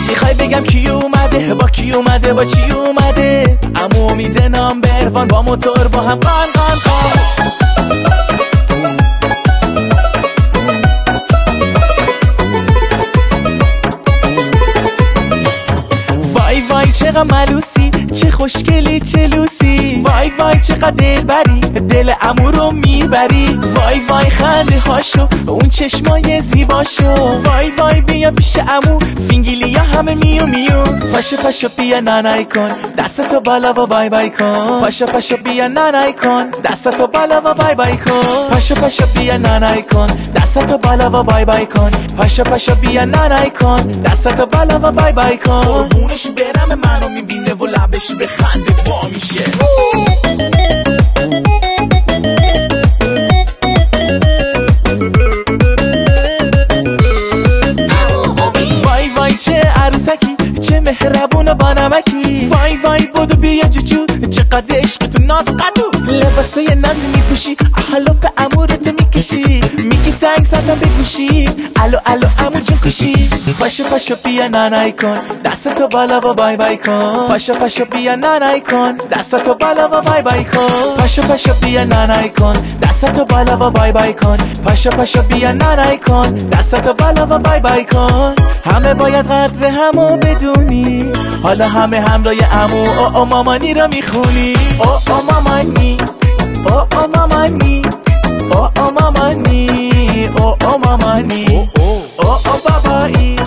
میخوای بگم کی اومده، با کی اومده، با چی اومده؟ عمو امید نامبروان با موتور با هم قان قان قان. وای وای چقدر ملوسی، چه خوشگلی چه لوسی. وای وای چقدر دلبری، دل عمو رو میبری. وای وای خنده هاشو، اون چشمای زیباشو. وای وای بیا پیش عمو، فینگیلیا همه میو میو. پاشو پاشو بیا نانای کن، دستتو بالا و بای بای کن. پاشو پاشو بیا نانای کن، دستتو بالا و بای بای کن. پاشو پاشو بیا نانای کن، دستتو بالا و بای بای کن. پاشو پاشو بیا نانای کن، دستتو بالا و بای بای کن. قربونش برم منو میبینه و لبش به خنده وا میشه. وای وای چه عروسکی، چه مهربون و بانمکی. وای وای بودو بیا جوجو، چقدر عشق تو ناز قدو. لباسای نازی میپوشی، احلو به امورتو میکشی. میگی سنگ زدم بگوشی، الو الو امو جون کشی. پاشو پاشو بیا نانای کن، دستتو بالا و بای بای کن. پاشو پاشو بیا نانای کن، دستتو بالا و بای بای کن. پاشو پاشو بیا نانای کن، دستتو بالا و بای بای کن. پاشو پاشو بیا نانای کن، دستتو بالا و بای بای کن. همه باید قدر همو بدونی، حالا همه همراه عمو او مامانی رو میخونی. او مامانی، او مامانی، او مامانی، او مامانی، او بابایی.